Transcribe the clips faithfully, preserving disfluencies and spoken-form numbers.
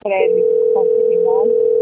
crédito consignado.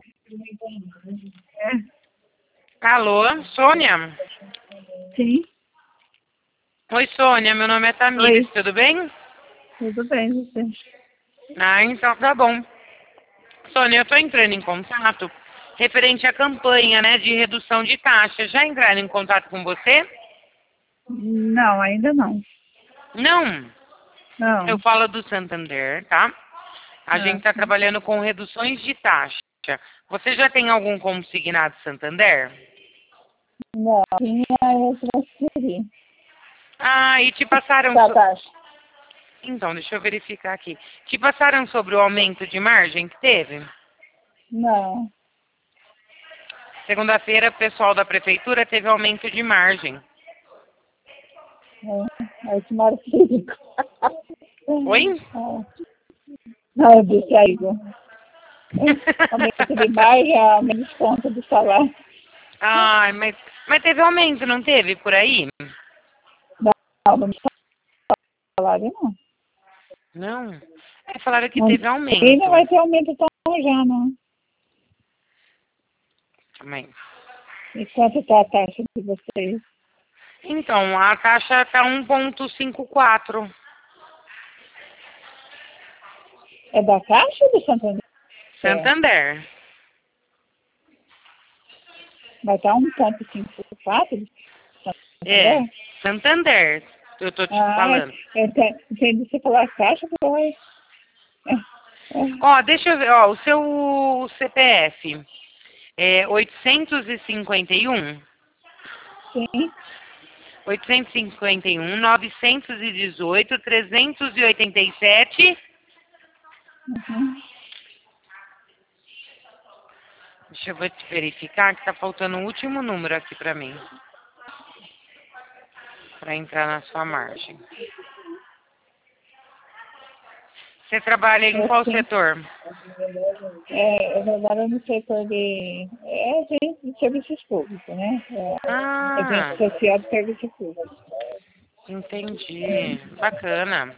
É. Alô, Sônia? Sim. Oi, Sônia, meu nome é Tamires, Oi. tudo bem? Tudo bem, você? Ah, então tá bom. Sônia, eu tô entrando em contato referente à campanha, né, de redução de taxas. Já entraram em contato com você? Não, ainda não. Não. Eu Não. falo do Santander, tá? A gente Ah, está trabalhando com reduções de taxa. Você já tem algum consignado Santander? não. Tinha eu transferi. Ah, e te passaram... Tá, So... taxa. Então, deixa eu verificar aqui. Te passaram sobre o aumento de margem que teve? Não. Segunda-feira, o pessoal da prefeitura teve aumento de margem. É, é última hora físico. Oi? Não, eu disse aí. Aumento de margem, aumento de conta do salário. Ai, mas, mas teve aumento, não teve por aí? Não, aumento de salário não. Não. É, falaram que Não, teve e não aumento. vai ter aumento tão já, não. Também. E quanto está a taxa de vocês? Então, a taxa está um vírgula cinquenta e quatro. É da Caixa ou do Santander? Santander. Vai estar um ponto cinquenta e quatro do É, Santander? Santander. Eu tô te Ah, falando. eu ente- entendi você falar Caixa, porque é, é, Ó, deixa eu ver, ó, o seu C P F é oitocentos e cinquenta e um, sim. oitocentos e cinquenta e um, novecentos e dezoito, trezentos e oitenta e sete. Uhum. Deixa eu te verificar que tá faltando o último número aqui pra mim. Pra entrar na sua margem. Você trabalha em É qual sim. setor? É, eu trabalho no setor de, é, de, de serviços públicos, né? É, evento Ah, social de serviço público. entendi. Bacana.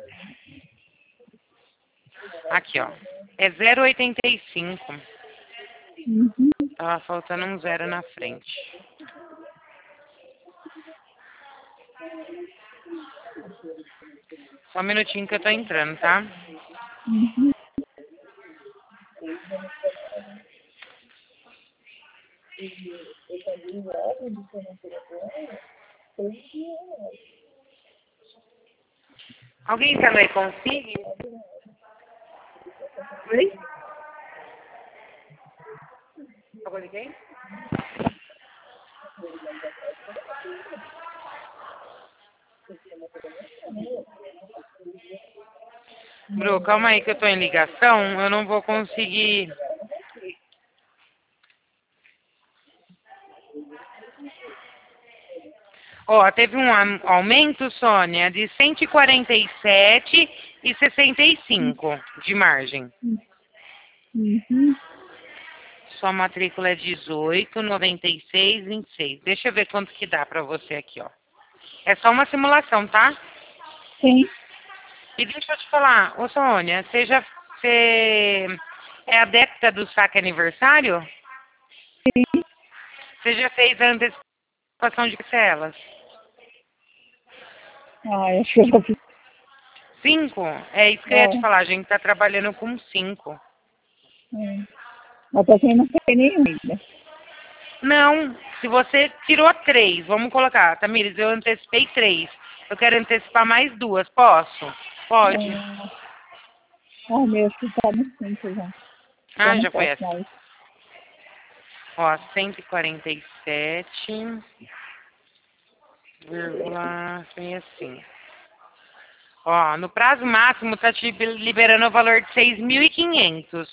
Aqui, ó. É zero vírgula oitenta e cinco. Uhum. Tava faltando um zero na frente. Só um minutinho que eu tô entrando, tá? Uhum. Alguém também consiga? Oi? Eu liguei? Bru, calma aí que eu tô em ligação. Eu não vou conseguir. Ó, teve um am- aumento, Sônia, de cento e quarenta e sete e sessenta e cinco de margem. Uhum. Sua matrícula é dezoito, noventa e seis, vinte e seis. Deixa eu ver quanto que dá pra você aqui, ó. É só uma simulação, tá? Sim. E deixa eu te falar, ô Sônia, você já você é adepta do saque aniversário? Sim. Você já fez a antecipação de parcelas? Ah, acho que eu já fiz. Cinco? É isso que eu ia te É, falar, a gente tá trabalhando com cinco. é. Mas pra quem não tem nenhum ainda. Não, se você tirou três, vamos colocar, Tamires, eu antecipei três. Eu quero antecipar mais duas, posso? Pode. É, ah, meu, acho que tá no cinco já. Já Ah, não já foi posso essa. mais. Ó, cento e quarenta e sete vírgula sessenta e cinco. Ó, no prazo máximo tá te liberando o valor de seis mil e quinhentos.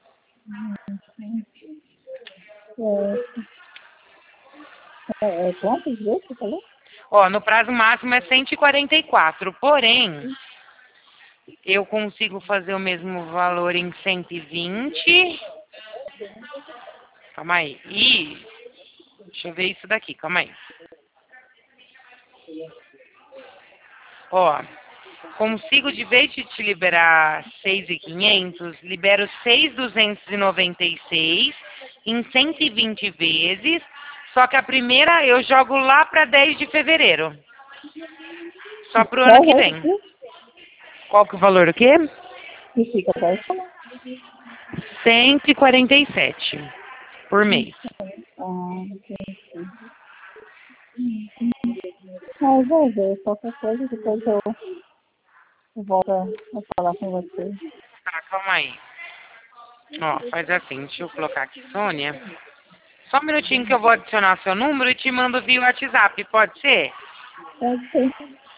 É, é, é quantos vezes você falou? Ó, no prazo máximo é cento e quarenta e quatro. Porém, eu consigo fazer o mesmo valor em cento e vinte. Calma aí. E deixa eu ver isso daqui, calma aí. Ó, Consigo, de vez de te liberar seis mil e quinhentos, libero seis mil duzentos e noventa e seis em cento e vinte vezes, só que a primeira eu jogo lá para dez de fevereiro. Só pro ano que vem. Qual que é o valor o quê? E fica parcelado. cento e quarenta e sete por mês. Ah, entendi. Mas vou ver, qualquer coisa, depois eu, eu volto a falar com você. Tá, calma aí. Ó, faz assim, deixa eu colocar aqui, Sônia. Só um minutinho que eu vou adicionar seu número e te mando via WhatsApp, pode ser? Pode ser.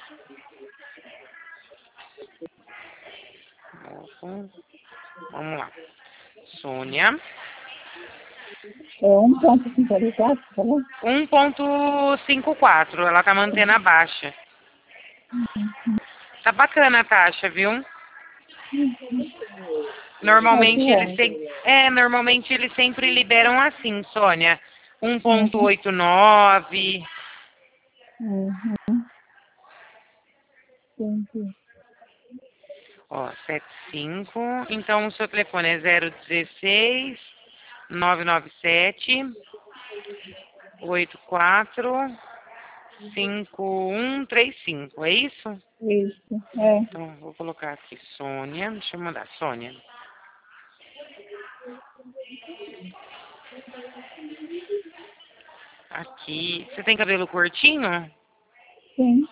Vamos lá. Sônia. É um ponto cinquenta e quatro, tá bom? um ponto cinquenta e quatro, ela tá mantendo a baixa. Tá bacana a taxa, viu? Normalmente eles sempre, é, normalmente eles sempre liberam assim, Sônia. um ponto oitenta e nove. Uhum. Entendi. Ó, setenta e cinco. Então o seu telefone é zero dezesseis, nove nove sete, oito quatro, cinco um três cinco, é isso? Isso, é. Então vou colocar aqui Sônia, deixa eu mandar Sônia. Aqui, você tem cabelo curtinho? Sim.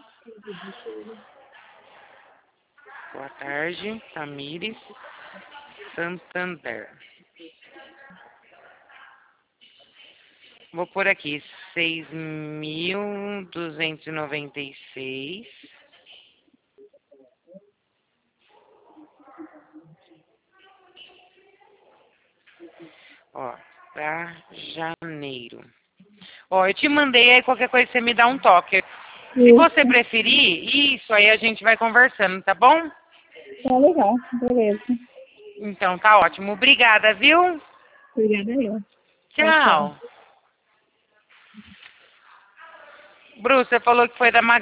Boa tarde, Tamires Santander. Vou pôr aqui seis mil duzentos e noventa e seis. Ó, pra janeiro. Ó, eu te mandei aí, qualquer coisa você me dá um toque. Se Isso. você preferir, isso aí a gente vai conversando, tá bom? Tá legal, beleza. Então tá ótimo. Obrigada, viu? Obrigada eu. Tchau. Bru, você falou que foi da